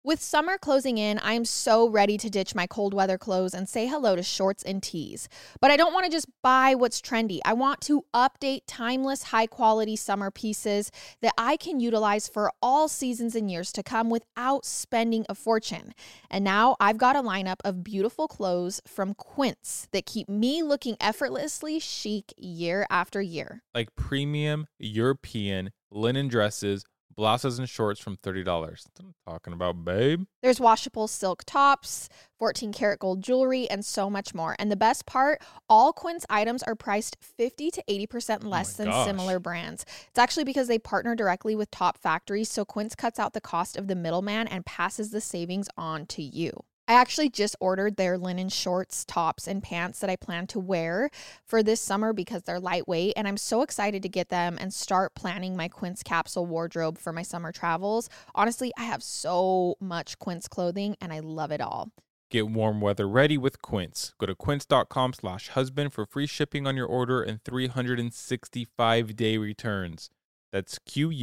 With summer closing in, I'm so ready to ditch my cold weather clothes and say hello to shorts and tees. But I don't want to just buy what's trendy. I want to update timeless, high-quality summer pieces that I can utilize for all seasons and years to come without spending a fortune. And now I've got a lineup of beautiful clothes from Quince that keep me looking effortlessly chic year after year. Like premium European linen dresses, blouses and shorts from $30. That's what I'm talking about, babe. There's washable silk tops, 14 karat gold jewelry, and so much more. And the best part, all Quince items are priced 50 to 80% less than similar brands. It's actually because they partner directly with top factories, so Quince cuts out the cost of the middleman and passes the savings on to you. I actually just ordered their linen shorts, tops, and pants that I plan to wear for this summer because they're lightweight, and I'm so excited to get them and start planning my Quince capsule wardrobe for my summer travels. Honestly, I have so much Quince clothing, and I love it all. Get warm weather ready with Quince. Go to quince.com/husband for free shipping on your order and 365-day returns. That's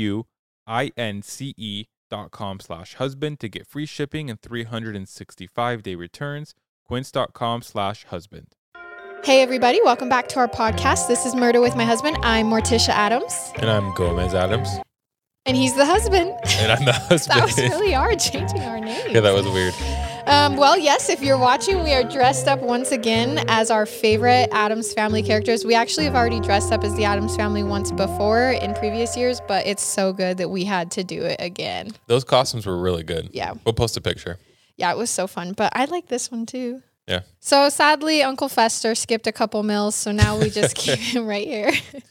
QUINCE.com/husband to get free shipping and 365-day returns. Quince.com/husband. Hey everybody, welcome back to our podcast. This is Murder with My Husband. I'm Morticia Adams. And I'm Gomez Adams. And he's the husband. And I'm the husband. That was really hard, changing our names. Yeah, that was weird. Well, yes, if you're watching, we are dressed up once again as our favorite Addams Family characters. We actually have already dressed up as the Addams Family once before in previous years, but it's so good that we had to do it again. Those costumes were really good. Yeah. We'll post a picture. Yeah, it was so fun, but I like this one too. Yeah. So sadly, Uncle Fester skipped a couple meals, so now we just keep him right here.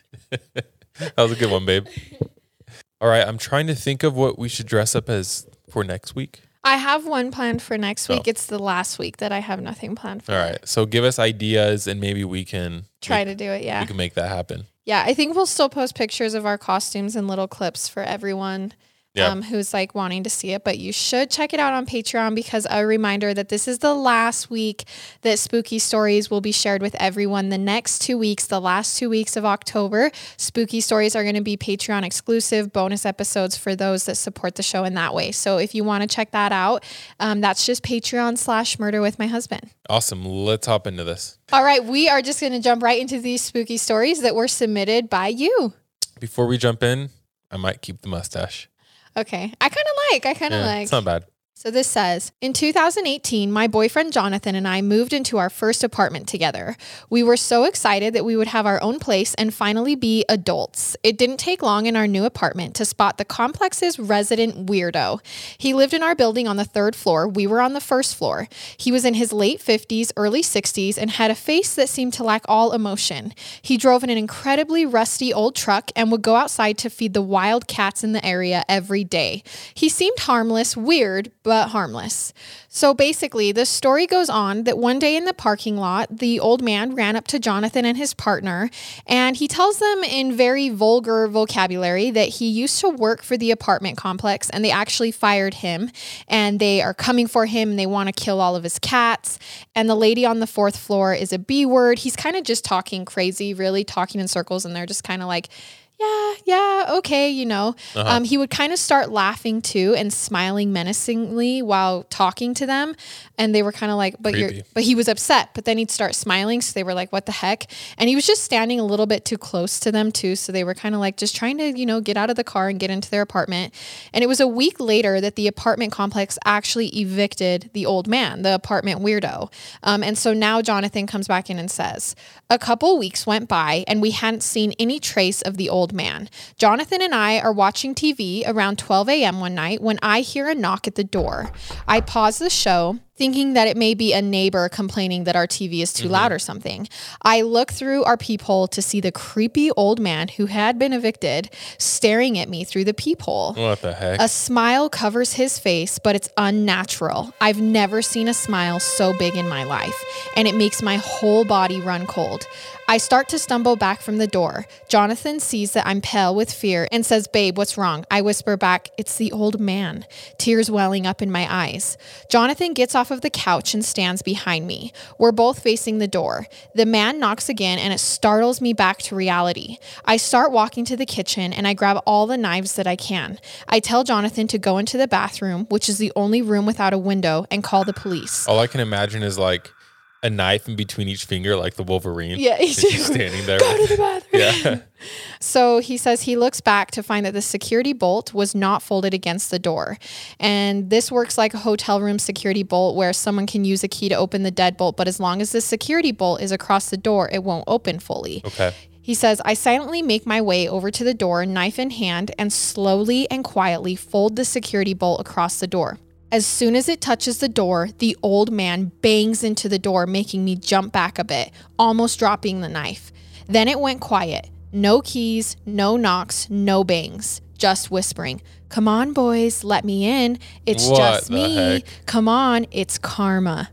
That was a good one, babe. All right, I'm trying to think of what we should dress up as for next week. I have one planned for next week. It's the last week that I have nothing planned for. All right, so give us ideas and maybe we can try to do it. Yeah. We can make that happen. Yeah, I think we'll still post pictures of our costumes and little clips for everyone who's like wanting to see it. But you should check it out on Patreon because a reminder that this is the last week that Spooky Stories will be shared with everyone. The next 2 weeks, the last 2 weeks of October, Spooky Stories are going to be Patreon exclusive bonus episodes for those that support the show in that way. So if you want to check that out, that's just Patreon/Murder with My Husband. Awesome. Let's hop into this. All right. We are just going to jump right into these spooky stories that were submitted by you. Before we jump in, I might keep the mustache. Okay. I kind of like. It's not bad. So this says, in 2018, my boyfriend Jonathan and I moved into our first apartment together. We were so excited that we would have our own place and finally be adults. It didn't take long in our new apartment to spot the complex's resident weirdo. He lived in our building on the 3rd floor. We were on the 1st floor. He was in his late 50s, early 60s, and had a face that seemed to lack all emotion. He drove in an incredibly rusty old truck and would go outside to feed the wild cats in the area every day. He seemed harmless, weird, but harmless. So basically, the story goes on that one day in the parking lot, the old man ran up to Jonathan and his partner, and he tells them in very vulgar vocabulary that he used to work for the apartment complex and they actually fired him and they are coming for him and they want to kill all of his cats. And the lady on the 4th floor is a B word. He's kind of just talking crazy, really talking in circles, and they're just kind of like, yeah, okay, you know. He would kind of start laughing too and smiling menacingly while talking to them. And they were kind of like, but he was upset. But then he'd start smiling. So they were like, what the heck? And he was just standing a little bit too close to them too. So they were kind of like just trying to, get out of the car and get into their apartment. And it was a week later that the apartment complex actually evicted the old man, the apartment weirdo. And so now Jonathan comes back in and says, a couple weeks went by and we hadn't seen any trace of the old man. Jonathan and I are watching TV around 12 a.m. one night when I hear a knock at the door. I pause the show, thinking that it may be a neighbor complaining that our TV is too loud or something. I look through our peephole to see the creepy old man who had been evicted staring at me through the peephole. What the heck? A smile covers his face, but it's unnatural. I've never seen a smile so big in my life, and it makes my whole body run cold. I start to stumble back from the door. Jonathan sees that I'm pale with fear and says, "Babe, what's wrong?" I whisper back, "It's the old man," tears welling up in my eyes. Jonathan gets off off of the couch and stands behind me. We're both facing the door. The man knocks again and it startles me back to reality. I start walking to the kitchen and I grab all the knives that I can. I tell Jonathan to go into the bathroom, which is the only room without a window, and call the police. All I can imagine is like a knife in between each finger, like the Wolverine. Yeah, he's just standing there. Go to the bathroom. Yeah. So he says he looks back to find that the security bolt was not folded against the door. And this works like a hotel room security bolt where someone can use a key to open the deadbolt, but as long as the security bolt is across the door, it won't open fully. Okay. He says, I silently make my way over to the door, knife in hand, and slowly and quietly fold the security bolt across the door. As soon as it touches the door, the old man bangs into the door, making me jump back a bit, almost dropping the knife. Then it went quiet. No keys, no knocks, no bangs. Just whispering, come on, boys, let me in. It's just me. Heck? Come on, it's karma.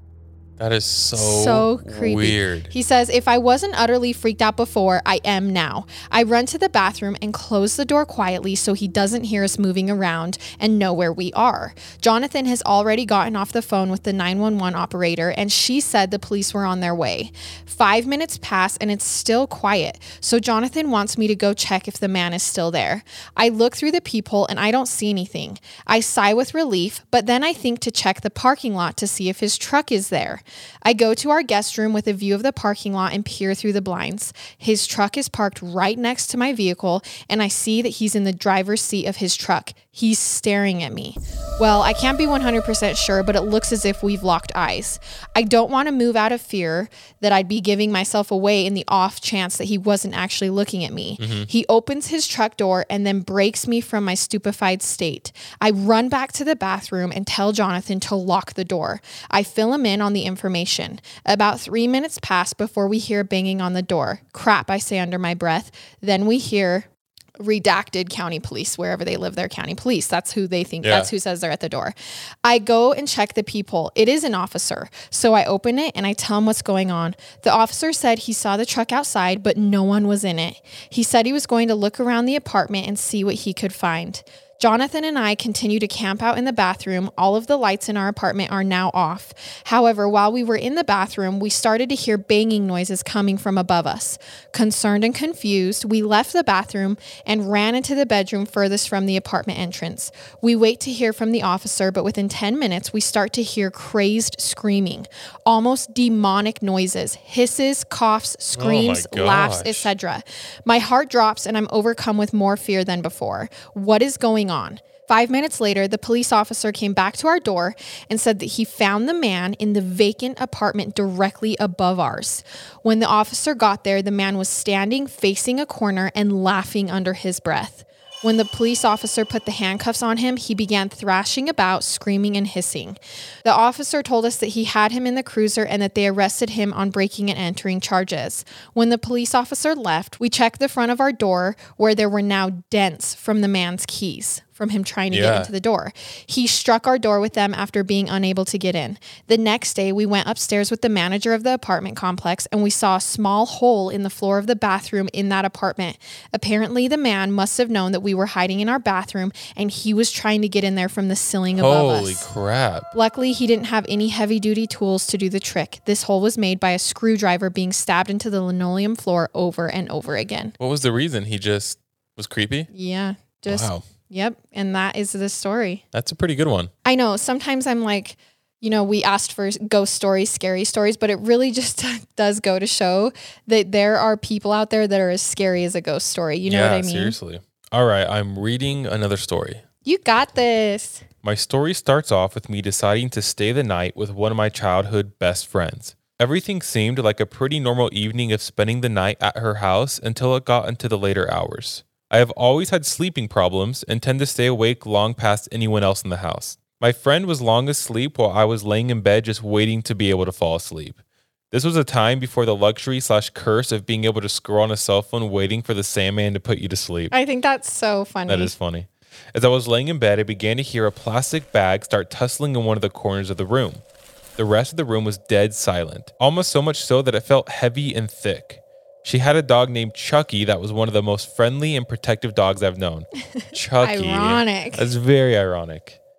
That is so creepy. Weird. He says, if I wasn't utterly freaked out before, I am now. I run to the bathroom and close the door quietly so he doesn't hear us moving around and know where we are. Jonathan has already gotten off the phone with the 911 operator and she said the police were on their way. 5 minutes pass and it's still quiet. So Jonathan wants me to go check if the man is still there. I look through the peephole and I don't see anything. I sigh with relief, but then I think to check the parking lot to see if his truck is there. I go to our guest room with a view of the parking lot and peer through the blinds. His truck is parked right next to my vehicle, and I see that he's in the driver's seat of his truck. He's staring at me. Well, I can't be 100% sure, but it looks as if we've locked eyes. I don't want to move out of fear that I'd be giving myself away in the off chance that he wasn't actually looking at me. Mm-hmm. He opens his truck door and then breaks me from my stupefied state. I run back to the bathroom and tell Jonathan to lock the door. I fill him in on the information. About 3 minutes pass before we hear banging on the door. Crap, I say under my breath. Then we hear redacted county police, wherever they live, their county police. That's who they think, that's who says they're at the door. I go and check the peephole. It is an officer. So I open it and I tell him what's going on. The officer said he saw the truck outside, but no one was in it. He said he was going to look around the apartment and see what he could find. Jonathan and I continue to camp out in the bathroom. All of the lights in our apartment are now off. However, while we were in the bathroom, we started to hear banging noises coming from above us. Concerned and confused, we left the bathroom and ran into the bedroom furthest from the apartment entrance. We wait to hear from the officer, but within 10 minutes, we start to hear crazed screaming, almost demonic noises, hisses, coughs, screams, laughs, etc. My heart drops and I'm overcome with more fear than before. What is going on? 5 minutes later, the police officer came back to our door and said that he found the man in the vacant apartment directly above ours. When the officer got there, the man was standing facing a corner and laughing under his breath. When the police officer put the handcuffs on him, he began thrashing about, screaming and hissing. The officer told us that he had him in the cruiser and that they arrested him on breaking and entering charges. When the police officer left, we checked the front of our door where there were now dents from the man's keys, from him trying to get into the door. He struck our door with them after being unable to get in. The next day, we went upstairs with the manager of the apartment complex and we saw a small hole in the floor of the bathroom in that apartment. Apparently, the man must have known that we were hiding in our bathroom and he was trying to get in there from the ceiling above us. Holy crap. Luckily, he didn't have any heavy-duty tools to do the trick. This hole was made by a screwdriver being stabbed into the linoleum floor over and over again. What was the reason? He just was creepy? Yeah. Wow. Yep. And that is the story. That's a pretty good one. I know. Sometimes I'm like, you know, we asked for ghost stories, scary stories, but it really just does go to show that there are people out there that are as scary as a ghost story. You know what I mean? Seriously. All right. I'm reading another story. You got this. My story starts off with me deciding to stay the night with one of my childhood best friends. Everything seemed like a pretty normal evening of spending the night at her house until it got into the later hours. I have always had sleeping problems and tend to stay awake long past anyone else in the house. My friend was long asleep while I was laying in bed just waiting to be able to fall asleep. This was a time before the luxury/curse of being able to scroll on a cell phone waiting for the Sandman to put you to sleep. I think that's so funny. That is funny. As I was laying in bed, I began to hear a plastic bag start tussling in one of the corners of the room. The rest of the room was dead silent, almost so much so that it felt heavy and thick. She had a dog named Chucky that was one of the most friendly and protective dogs I've known. Chucky. Ironic. That's very ironic.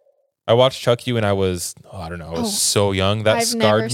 I watched Chucky when I was, I was so young. That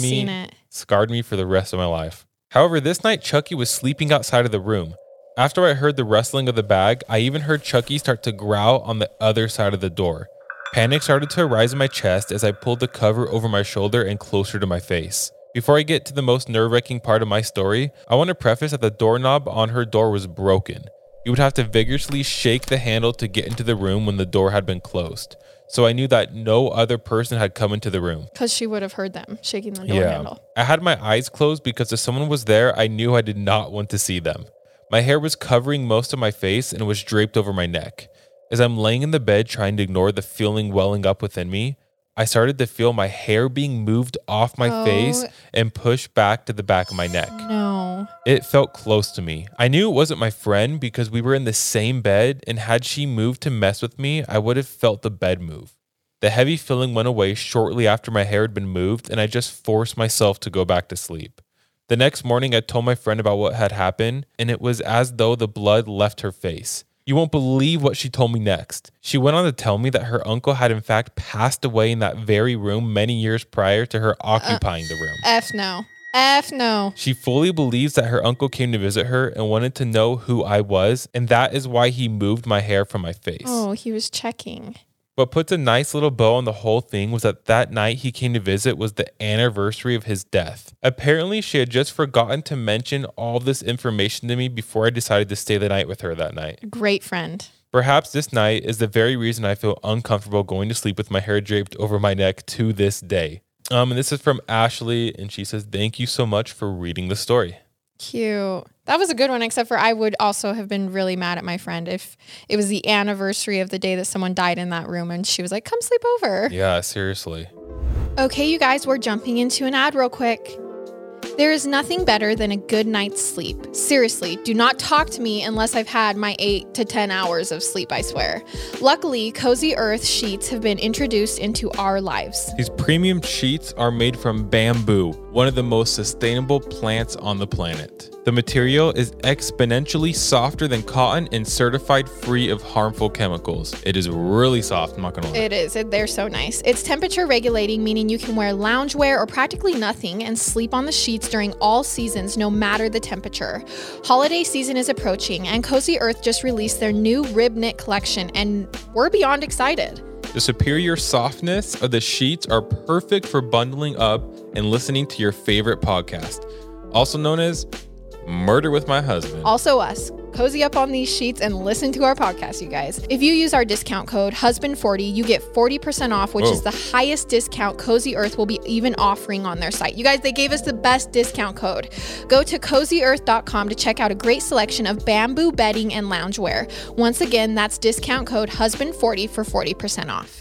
scarred me for the rest of my life. However, this night, Chucky was sleeping outside of the room. After I heard the rustling of the bag, I even heard Chucky start to growl on the other side of the door. Panic started to arise in my chest as I pulled the cover over my shoulder and closer to my face. Before I get to the most nerve-wracking part of my story, I want to preface that the doorknob on her door was broken. You would have to vigorously shake the handle to get into the room when the door had been closed. So I knew that no other person had come into the room. Because she would have heard them shaking the door handle. I had my eyes closed because if someone was there, I knew I did not want to see them. My hair was covering most of my face and was draped over my neck. As I'm laying in the bed trying to ignore the feeling welling up within me, I started to feel my hair being moved off my face and pushed back to the back of my neck. No. It felt close to me. I knew it wasn't my friend because we were in the same bed, and had she moved to mess with me, I would have felt the bed move. The heavy feeling went away shortly after my hair had been moved, and I just forced myself to go back to sleep. The next morning, I told my friend about what had happened, and it was as though the blood left her face. You won't believe what she told me next. She went on to tell me that her uncle had in fact passed away in that very room many years prior to her occupying the room. F no. She fully believes that her uncle came to visit her and wanted to know who I was, and that is why he moved my hair from my face. Oh, he was checking. What puts a nice little bow on the whole thing was that night he came to visit was the anniversary of his death. Apparently, she had just forgotten to mention all this information to me before I decided to stay the night with her that night. Great friend. Perhaps this night is the very reason I feel uncomfortable going to sleep with my hair draped over my neck to this day. And this is from Ashley, and she says, "Thank you so much for reading the story." Cute. That was a good one, except for I would also have been really mad at my friend if it was the anniversary of the day that someone died in that room and she was like, come sleep over. Yeah, seriously. Okay, you guys, we're jumping into an ad real quick. There is nothing better than a good night's sleep. Seriously, do not talk to me unless I've had my 8 to 10 hours of sleep, I swear. Luckily, Cozy Earth sheets have been introduced into our lives. These premium sheets are made from bamboo, one of the most sustainable plants on the planet. The material is exponentially softer than cotton and certified free of harmful chemicals. It is really soft, I'm not gonna lie. It is. They're so nice. It's temperature regulating, meaning you can wear loungewear or practically nothing and sleep on the sheets during all seasons, no matter the temperature. Holiday season is approaching, and Cozy Earth just released their new rib knit collection, and we're beyond excited. The superior softness of the sheets are perfect for bundling up and listening to your favorite podcast, also known as Murder with My Husband. Also us. Cozy up on these sheets and listen to our podcast, you guys. If you use our discount code HUSBAND40, you get 40% off, which is the highest discount Cozy Earth will be even offering on their site. You guys, they gave us the best discount code. Go to CozyEarth.com to check out a great selection of bamboo bedding and loungewear. Once again, that's discount code HUSBAND40 for 40% off.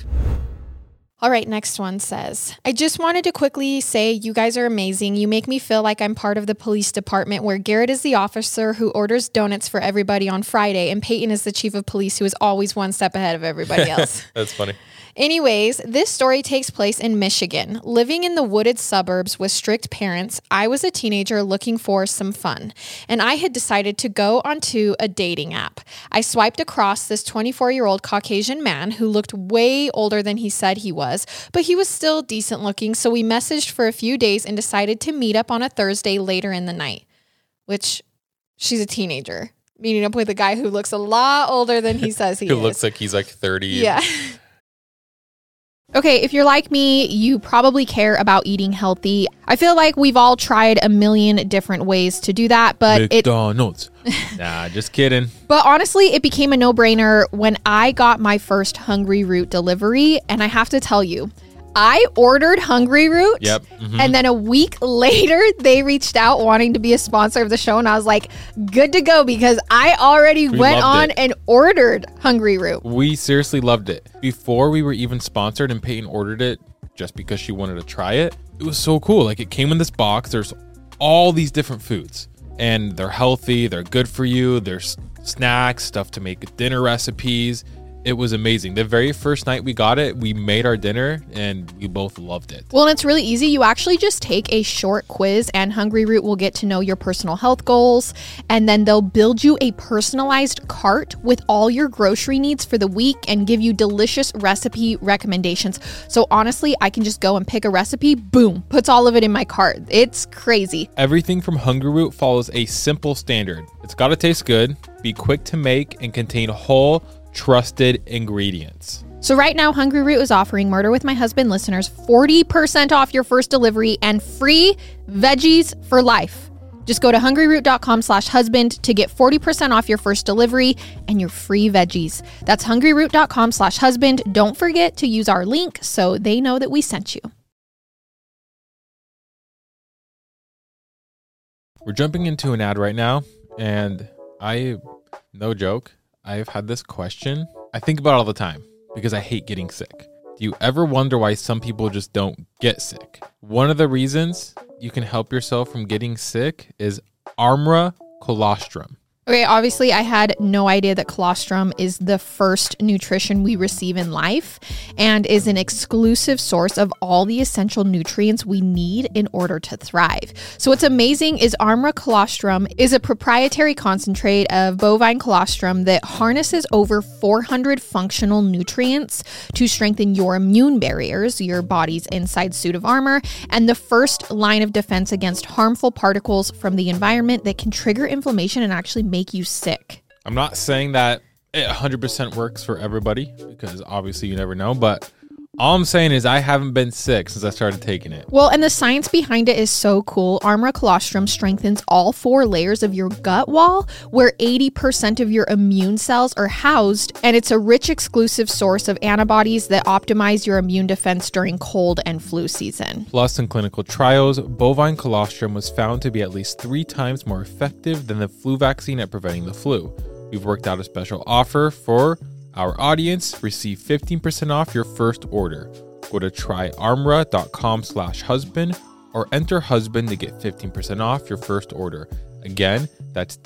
All right, next one says, I just wanted to quickly say you guys are amazing. You make me feel like I'm part of the police department where Garrett is the officer who orders donuts for everybody on Friday and Peyton is the chief of police who is always one step ahead of everybody else. That's funny. Anyways, this story takes place in Michigan. Living in the wooded suburbs with strict parents, I was a teenager looking for some fun, and I had decided to go onto a dating app. I swiped across this 24-year-old Caucasian man who looked way older than he said he was, but he was still decent looking, so we messaged for a few days and decided to meet up on a Thursday later in the night, which she's a teenager, meeting up with a guy who looks a lot older than he says he is. Who looks like he's like 30. Yeah. Okay, if you're like me, you probably care about eating healthy. I feel like we've all tried a million different ways to do that, but McDonald's. Nah, just kidding. But honestly, it became a no-brainer when I got my first Hungry Root delivery, and I have to tell you, I ordered Hungry Root, and then a week later, they reached out wanting to be a sponsor of the show, and I was like, good to go, because I already went on and ordered Hungry Root. We seriously loved it. Before we were even sponsored and Peyton ordered it just because she wanted to try it, it was so cool. Like, it came in this box. There's all these different foods, and they're healthy. They're good for you. There's snacks, stuff to make dinner recipes. It was amazing. The very first night we got it, we made our dinner and we both loved it. Well, and it's really easy. You actually just take a short quiz and Hungry Root will get to know your personal health goals. And then they'll build you a personalized cart with all your grocery needs for the week and give you delicious recipe recommendations. So honestly, I can just go and pick a recipe, boom, puts all of it in my cart. It's crazy. Everything from Hungry Root follows a simple standard. It's got to taste good, be quick to make, and contain whole, trusted ingredients. So right now, Hungry Root is offering Murder with My Husband listeners 40% off your first delivery and free veggies for life. Just go to hungryroot.com/husband to get 40% off your first delivery and your free veggies. That's hungryroot.com/husband. Don't forget to use our link so they know that we sent you. We're jumping into an ad right now, and no joke, I've had this question I think about all the time because I hate getting sick. Do you ever wonder why some people just don't get sick? One of the reasons you can help yourself from getting sick is Armra Colostrum. Okay, obviously I had no idea that colostrum is the first nutrition we receive in life and is an exclusive source of all the essential nutrients we need in order to thrive. So what's amazing is Armra Colostrum is a proprietary concentrate of bovine colostrum that harnesses over 400 functional nutrients to strengthen your immune barriers, your body's inside suit of armor, and the first line of defense against harmful particles from the environment that can trigger inflammation and actually make you sick. I'm not saying that it 100% works for everybody because obviously you never know, but all I'm saying is I haven't been sick since I started taking it. Well, and the science behind it is so cool. Armra Colostrum strengthens all 4 layers of your gut wall where 80% of your immune cells are housed, and it's a rich exclusive source of antibodies that optimize your immune defense during cold and flu season. Plus, in clinical trials, bovine colostrum was found to be at least 3 times more effective than the flu vaccine at preventing the flu. We've worked out a special offer for our audience. Receive 15% off your first order. Go to tryarmra.com/husband or enter husband to get 15% off your first order. Again, that's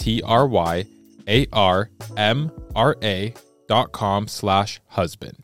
tryarmra.com/husband.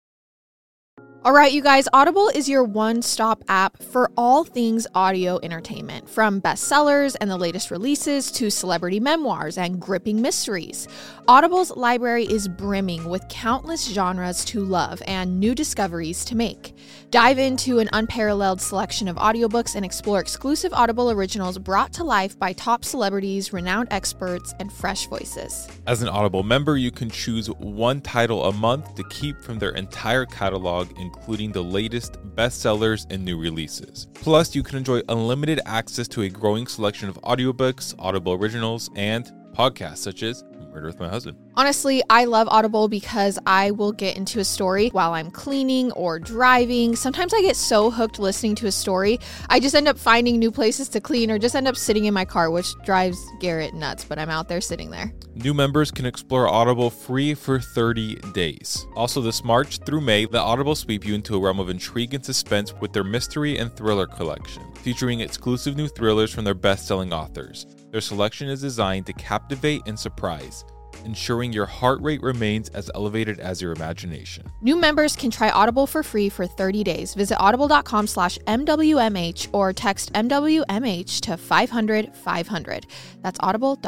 All right, you guys, Audible is your one-stop app for all things audio entertainment, from bestsellers and the latest releases to celebrity memoirs and gripping mysteries. Audible's library is brimming with countless genres to love and new discoveries to make. Dive into an unparalleled selection of audiobooks and explore exclusive Audible originals brought to life by top celebrities, renowned experts, and fresh voices. As an Audible member, you can choose one title a month to keep from their entire catalog, including the latest bestsellers and new releases. Plus, you can enjoy unlimited access to a growing selection of audiobooks, Audible originals, and podcasts such as Murder with My Husband. Honestly, I love Audible because I will get into a story while I'm cleaning or driving. Sometimes I get so hooked listening to a story, I just end up finding new places to clean or just end up sitting in my car, which drives Garrett nuts, but I'm out there sitting there. New members can explore Audible free for 30 days. Also, this March through May, let Audible sweep you into a realm of intrigue and suspense with their mystery and thriller collection, featuring exclusive new thrillers from their best-selling authors. Their selection is designed to captivate and surprise, ensuring your heart rate remains as elevated as your imagination. New members can try Audible for free for 30 days. Visit audible.com/MWMH or text MWMH to 500-500. That's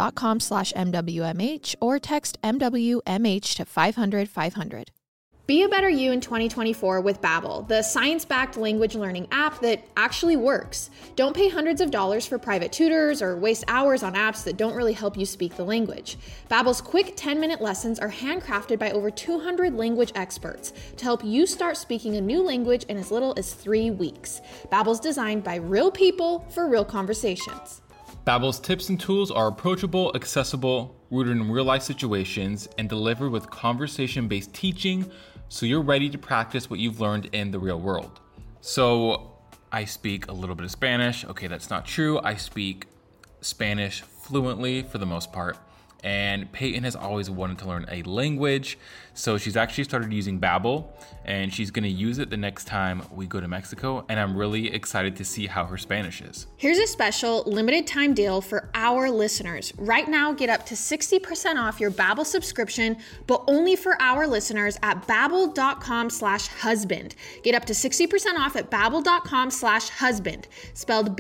audible.com/MWMH or text MWMH to 500-500. Be a better you in 2024 with Babbel, the science-backed language learning app that actually works. Don't pay hundreds of dollars for private tutors or waste hours on apps that don't really help you speak the language. Babbel's quick 10-minute lessons are handcrafted by over 200 language experts to help you start speaking a new language in as little as 3 weeks. Babbel's designed by real people for real conversations. Babbel's tips and tools are approachable, accessible, rooted in real-life situations, and delivered with conversation-based teaching, so you're ready to practice what you've learned in the real world. So I speak a little bit of Spanish. Okay, that's not true. I speak Spanish fluently for the most part. And Peyton has always wanted to learn a language, so she's actually started using Babbel, and she's going to use it the next time we go to Mexico, and I'm really excited to see how her Spanish is. Here's a special limited time deal for our listeners. Right now, get up to 60% off your Babbel subscription, but only for our listeners at babbel.com/husband. Get up to 60% off at babbel.com/husband, spelled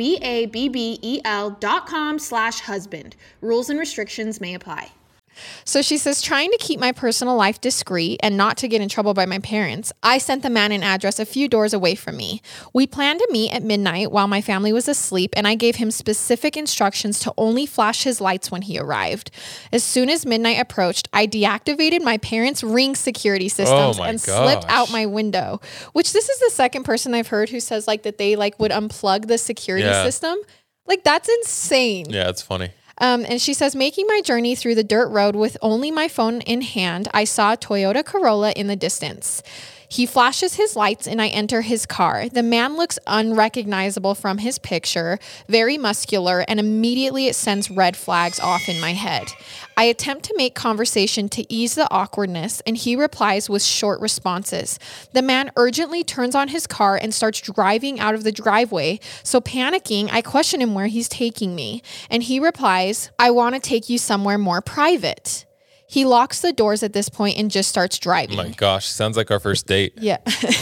BABBEL.com/husband. Rules and restrictions may apply. So she says, trying to keep my personal life discreet and not to get in trouble by my parents, I sent the man an address a few doors away from me. We planned to meet at midnight while my family was asleep, and I gave him specific instructions to only flash his lights when he arrived. As soon as midnight approached, I deactivated my parents' Ring security systems and slipped out my window, which this is the second person I've heard who says like that they like would unplug the security system. Like, that's insane. Yeah, it's funny. And she says, making my journey through the dirt road with only my phone in hand, I saw a Toyota Corolla in the distance. He flashes his lights and I enter his car. The man looks unrecognizable from his picture, very muscular, and immediately it sends red flags off in my head. I attempt to make conversation to ease the awkwardness, and he replies with short responses. The man urgently turns on his car and starts driving out of the driveway. So panicking, I question him where he's taking me. And he replies, I want to take you somewhere more private. He locks the doors at this point and just starts driving. Oh my gosh, sounds like our first date. Yeah.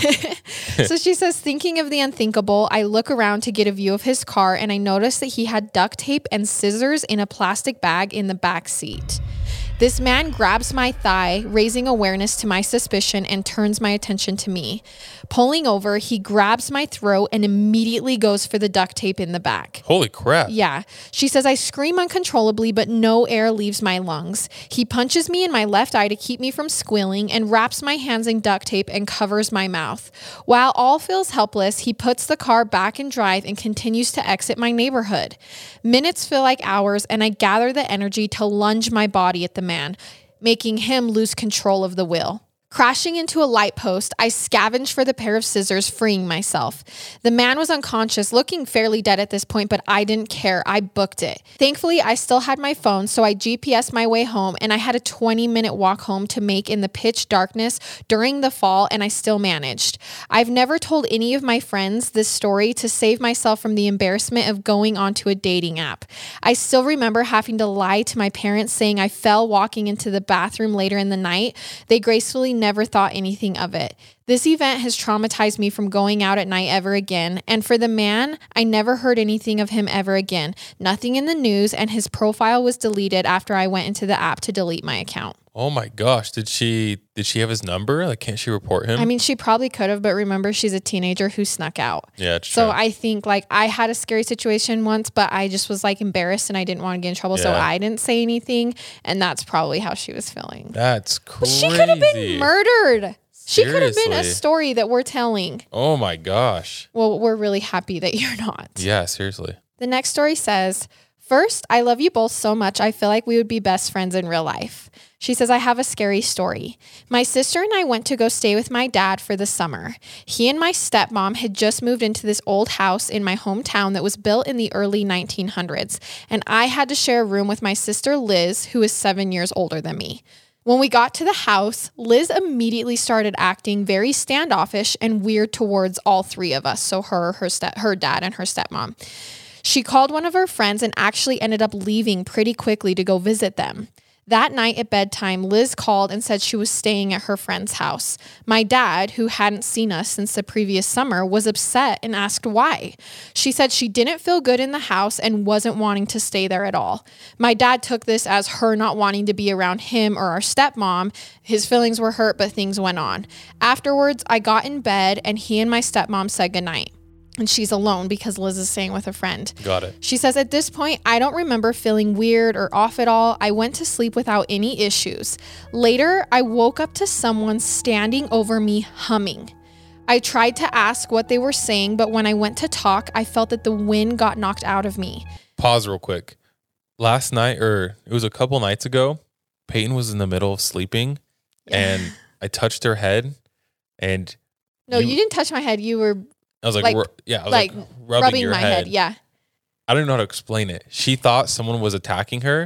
So she says, thinking of the unthinkable, I look around to get a view of his car and I notice that he had duct tape and scissors in a plastic bag in the back seat. This man grabs my thigh, raising awareness to my suspicion, and turns my attention to me. Pulling over, he grabs my throat and immediately goes for the duct tape in the back. Holy crap. Yeah. She says, I scream uncontrollably, but no air leaves my lungs. He punches me in my left eye to keep me from squealing and wraps my hands in duct tape and covers my mouth. While all feels helpless, he puts the car back in drive and continues to exit my neighborhood. Minutes feel like hours, and I gather the energy to lunge my body at the man, making him lose control of the wheel. Crashing into a light post, I scavenged for the pair of scissors, freeing myself. The man was unconscious, looking fairly dead at this point, but I didn't care. I booked it. Thankfully, I still had my phone, so I GPSed my way home, and I had a 20-minute walk home to make in the pitch darkness during the fall, and I still managed. I've never told any of my friends this story to save myself from the embarrassment of going onto a dating app. I still remember having to lie to my parents, saying I fell walking into the bathroom later in the night. They gracefully never thought anything of it. This event has traumatized me from going out at night ever again. And for the man, I never heard anything of him ever again. Nothing in the news, and his profile was deleted after I went into the app to delete my account. Oh my gosh. Did she have his number? Like, can't she report him? I mean, she probably could have, but remember, she's a teenager who snuck out. Yeah, it's true. So I think like I had a scary situation once, but I just was like embarrassed and I didn't want to get in trouble. Yeah. So I didn't say anything. And that's probably how she was feeling. That's crazy. But she could have been murdered. She could have been a story that we're telling. Oh my gosh. Well, we're really happy that you're not. Yeah, seriously. The next story says, first, I love you both so much. I feel like we would be best friends in real life. She says, I have a scary story. My sister and I went to go stay with my dad for the summer. He and my stepmom had just moved into this old house in my hometown that was built in the early 1900s. And I had to share a room with my sister Liz, who is 7 years older than me. When we got to the house, Liz immediately started acting very standoffish and weird towards all three of us. So her dad, and her stepmom. She called one of her friends and actually ended up leaving pretty quickly to go visit them. That night at bedtime, Liz called and said she was staying at her friend's house. My dad, who hadn't seen us since the previous summer, was upset and asked why. She said she didn't feel good in the house and wasn't wanting to stay there at all. My dad took this as her not wanting to be around him or our stepmom. His feelings were hurt, but things went on. Afterwards, I got in bed and he and my stepmom said goodnight. And she's alone because Liz is staying with a friend. Got it. She says, at this point, I don't remember feeling weird or off at all. I went to sleep without any issues. Later, I woke up to someone standing over me humming. I tried to ask what they were saying, but when I went to talk, I felt that the wind got knocked out of me. Pause real quick. Last night, or it was a couple nights ago, Peyton was in the middle of sleeping and I touched her head and... No, you didn't touch my head. You were... I was like, rubbing your my head. Yeah. I don't know how to explain it. She thought someone was attacking her,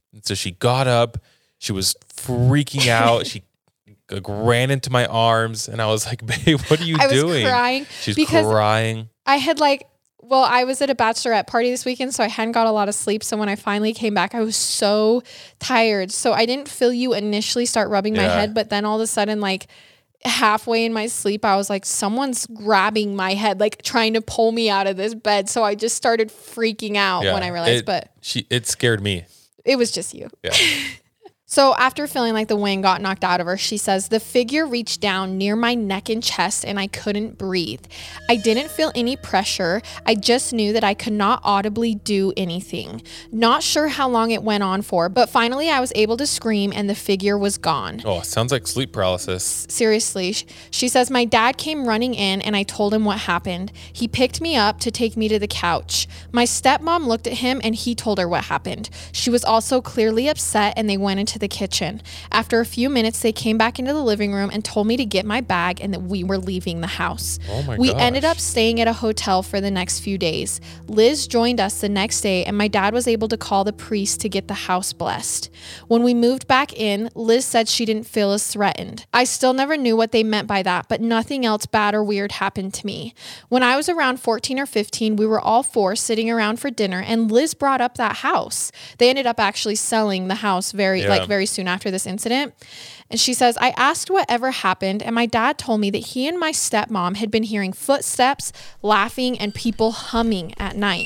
And so she got up. She was freaking out. She ran into my arms, and I was like, babe, what are you doing? I was crying. She's crying. I had I was at a bachelorette party this weekend, so I hadn't got a lot of sleep. So when I finally came back, I was so tired. So I didn't feel you initially start rubbing my head, but then all of a sudden, halfway in my sleep, I was like, someone's grabbing my head, trying to pull me out of this bed. So I just started freaking out when I realized, it scared me. It was just you. Yeah. So after feeling like the wind got knocked out of her, she says, the figure reached down near my neck and chest and I couldn't breathe. I didn't feel any pressure. I just knew that I could not audibly do anything. Not sure how long it went on for, but finally I was able to scream and the figure was gone. Oh, sounds like sleep paralysis. Seriously. She says, my dad came running in and I told him what happened. He picked me up to take me to the couch. My stepmom looked at him and he told her what happened. She was also clearly upset and they went into the kitchen. After a few minutes, they came back into the living room and told me to get my bag and that we were leaving the house. Oh my We gosh. ended up staying at a hotel for the next few days. Liz joined us the next day and my dad was able to call the priest to get the house blessed. When we moved back in, Liz said she didn't feel as threatened. I still never knew what they meant by that, but nothing else bad or weird happened to me. When I was around 14 or 15, we were all four sitting around for dinner and Liz brought up that house. They ended up actually selling the house very soon after this incident. And she says, I asked whatever happened, and my dad told me that he and my stepmom had been hearing footsteps, laughing, and people humming at night.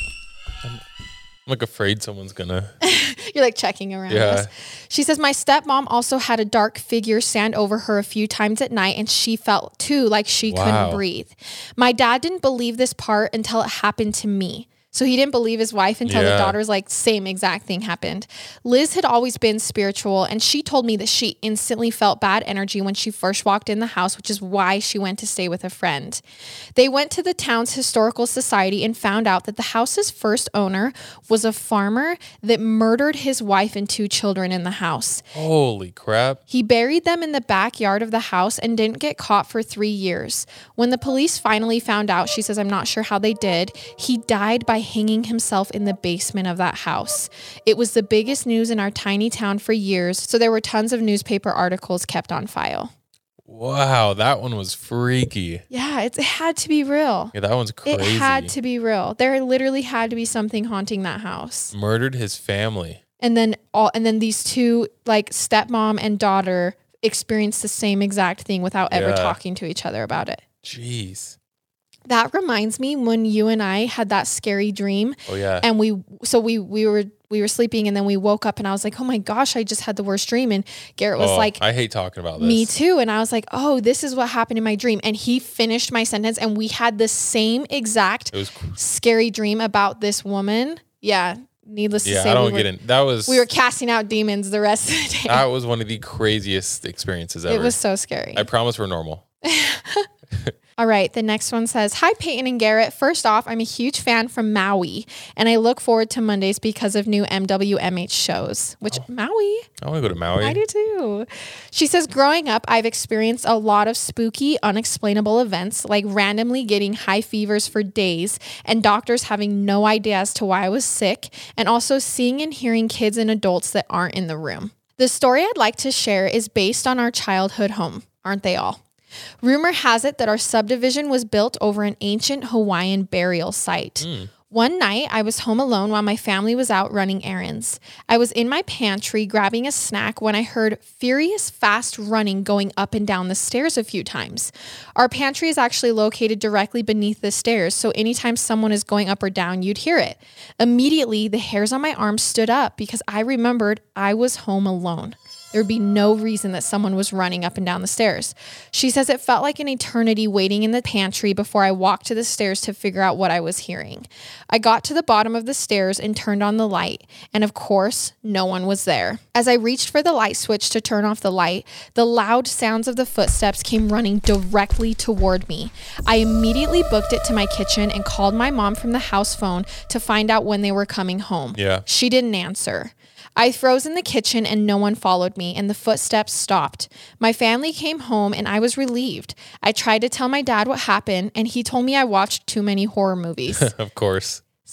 I'm afraid someone's gonna... You're checking around us. She says, my stepmom also had a dark figure stand over her a few times at night, and she felt too like she couldn't breathe. My dad didn't believe this part until it happened to me. So he didn't believe his wife until the daughter's same exact thing happened. Liz had always been spiritual and she told me that she instantly felt bad energy when she first walked in the house, which is why she went to stay with a friend. They went to the town's historical society and found out that the house's first owner was a farmer that murdered his wife and 2 children in the house. Holy crap. He buried them in the backyard of the house and didn't get caught for 3 years. When the police finally found out, she says, I'm not sure how they did, he died by hanging himself in the basement of that house. It was the biggest news in our tiny town for years, so there were tons of newspaper articles kept on file. Wow, that one was freaky. Yeah, it had to be real. Yeah, that one's crazy. It had to be real. There literally had to be something haunting that house. Murdered his family. And then these 2, stepmom and daughter, experienced the same exact thing without ever talking to each other about it. Jeez. That reminds me when you and I had that scary dream. Oh yeah. And we were sleeping and then we woke up and I was like, oh my gosh, I just had the worst dream. And Garrett was like, I hate talking about this. Me too. And I was like, oh, this is what happened in my dream. And he finished my sentence and we had the same exact scary dream about this woman. Yeah. Needless to say, I don't get it. We were casting out demons the rest of the day. That was one of the craziest experiences ever. It was so scary. I promise we're normal. All right, the next one says, hi, Peyton and Garrett. First off, I'm a huge fan from Maui, and I look forward to Mondays because of new MWMH shows, which Maui? I want to go to Maui. I do too. She says, growing up, I've experienced a lot of spooky, unexplainable events, like randomly getting high fevers for days and doctors having no idea as to why I was sick, and also seeing and hearing kids and adults that aren't in the room. The story I'd like to share is based on our childhood home. Aren't they all? Rumor has it that our subdivision was built over an ancient Hawaiian burial site. One night, I was home alone while my family was out running errands. I was in my pantry grabbing a snack when I heard furious, fast running going up and down the stairs a few times. Our pantry is actually located directly beneath the stairs, so anytime someone is going up or down, you'd hear it. Immediately, the hairs on my arms stood up because I remembered I was home alone. There would be no reason that someone was running up and down the stairs. She says it felt like an eternity waiting in the pantry before I walked to the stairs to figure out what I was hearing. I got to the bottom of the stairs and turned on the light, and of course, no one was there. As I reached for the light switch to turn off the light, the loud sounds of the footsteps came running directly toward me. I immediately booked it to my kitchen and called my mom from the house phone to find out when they were coming home. Yeah. She didn't answer. I froze in the kitchen and no one followed me and the footsteps stopped. My family came home and I was relieved. I tried to tell my dad what happened and he told me I watched too many horror movies. Of course.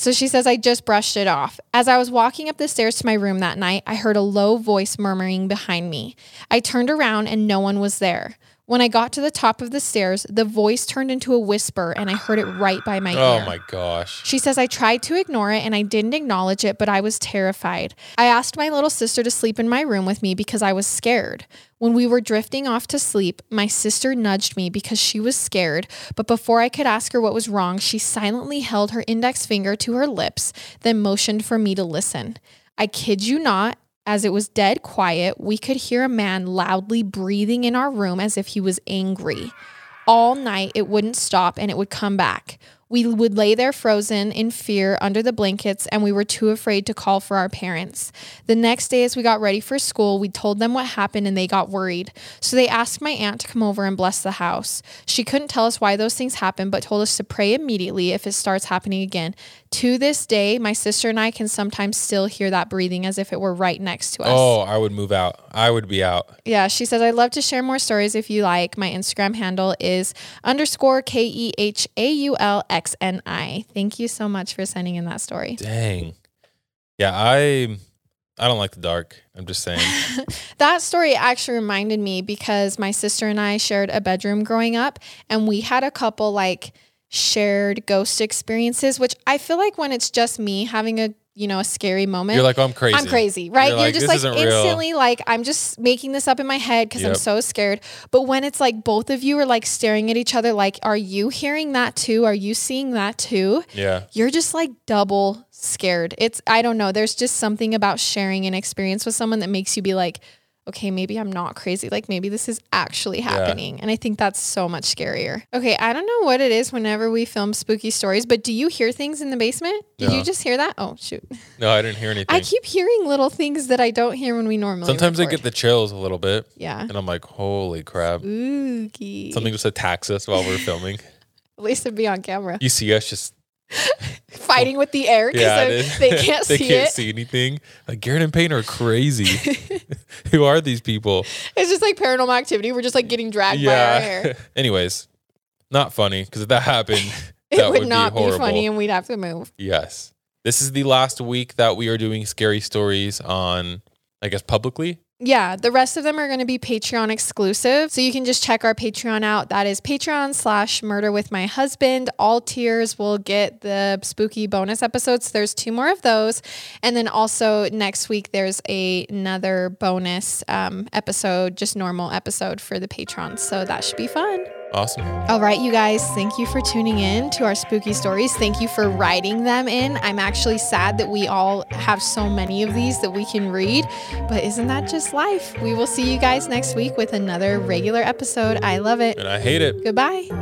So she says, I just brushed it off. As I was walking up the stairs to my room that night, I heard a low voice murmuring behind me. I turned around and no one was there. When I got to the top of the stairs, the voice turned into a whisper and I heard it right by my ear. Oh my gosh. She says, I tried to ignore it and I didn't acknowledge it, but I was terrified. I asked my little sister to sleep in my room with me because I was scared. When we were drifting off to sleep, my sister nudged me because she was scared, but before I could ask her what was wrong, she silently held her index finger to her lips, then motioned for me to listen. I kid you not, as it was dead quiet, we could hear a man loudly breathing in our room as if he was angry. All night, it wouldn't stop and it would come back. We would lay there frozen in fear under the blankets, and we were too afraid to call for our parents. The next day, as we got ready for school, we told them what happened and they got worried. So they asked my aunt to come over and bless the house. She couldn't tell us why those things happened, but told us to pray immediately if it starts happening again. To this day, my sister and I can sometimes still hear that breathing as if it were right next to us. Oh, I would move out. I would be out. Yeah, she says, I'd love to share more stories if you like. My Instagram handle is _KEHAULXNI. Thank you so much for sending in that story. Dang. Yeah, I don't like the dark. I'm just saying. That story actually reminded me because my sister and I shared a bedroom growing up, and we had a couple like shared ghost experiences, which I feel like when it's just me having a scary moment, you're like, oh, I'm crazy. I'm crazy, right? You're just like instantly real. Like, I'm just making this up in my head because I'm so scared. But when it's like both of you are like staring at each other, like, are you hearing that too? Are you seeing that too? Yeah. You're just like double scared. I don't know. There's just something about sharing an experience with someone that makes you be like, okay, maybe I'm not crazy. Like maybe this is actually happening. Yeah. And I think that's so much scarier. Okay. I don't know what it is whenever we film spooky stories, but do you hear things in the basement? Did you just hear that? Oh, shoot. No, I didn't hear anything. I keep hearing little things that I don't hear when we normally Sometimes record. I get the chills a little bit. Yeah. And I'm like, holy crap. Spooky. Something just attacks us while we're filming. At least it'd be on camera. You see us just fighting with the air because they can't see it. They can't see anything. Like Garrett and Payne are crazy. Who are these people? It's just like Paranormal Activity. We're just like getting dragged by our hair. Anyways, not funny because if that happened, it would not be funny and we'd have to move. Yes. This is the last week that we are doing scary stories on, I guess, publicly. Yeah, the rest of them are going to be Patreon exclusive. So you can just check our Patreon out. That is Patreon/Murder with My Husband. All tiers will get the spooky bonus episodes. There's 2 more of those. And then also next week, there's another bonus episode, just normal episode for the patrons. So that should be fun. Awesome. All right, you guys, thank you for tuning in to our spooky stories. Thank you for writing them in. I'm actually sad that we all have so many of these that we can read, but isn't that just life? We will see you guys next week with another regular episode. I love it. And I hate it. Goodbye.